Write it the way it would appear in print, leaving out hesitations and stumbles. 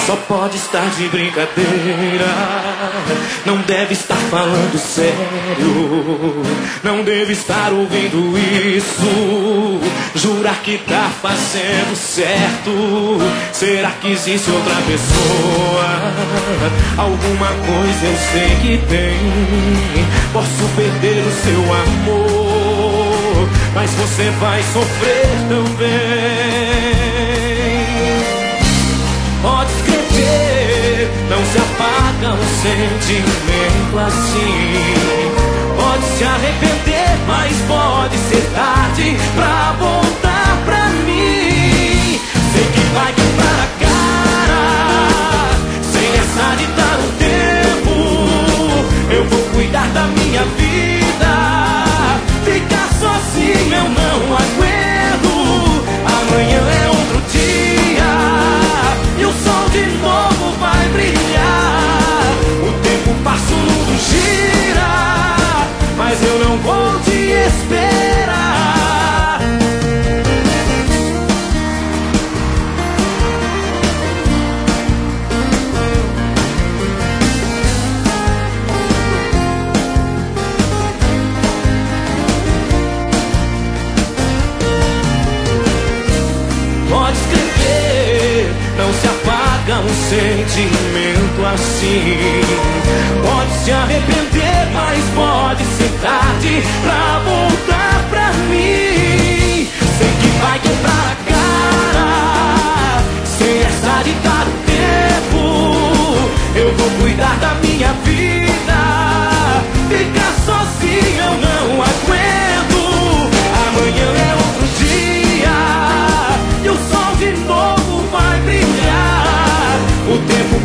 Só pode estar de brincadeira. Não deve estar falando sério. Não deve estar ouvindo isso. Jurar que tá fazendo certo. Será que existe outra pessoa? Alguma coisa eu sei que tem. Posso perder o seu amor, mas você vai sofrer também. Pode escrever, não se apaga um sentimento assim. Pode se arrepender, mas pode ser tarde pra voltar pra mim. Sei que vai quebrar a cara, sem essa de dar um tempo. Eu vou cuidar da minha vida. Ficar sozinho eu não aguento. Amanhã é outro dia e o sol de novo vai brilhar. O tempo passa, o mundo gira, mas eu não vou te esperar. Pode escrever, não se apaga um sentimento assim. Pode se arrepender, mas pode ser tarde pra voltar pra mim. Sei que vai quebrar a cara, sem essa de dar tempo. Eu vou cuidar da minha vida. Ficar sozinho eu não aguento. Amanhã é outro dia e o sol de novo vai brilhar. O tempo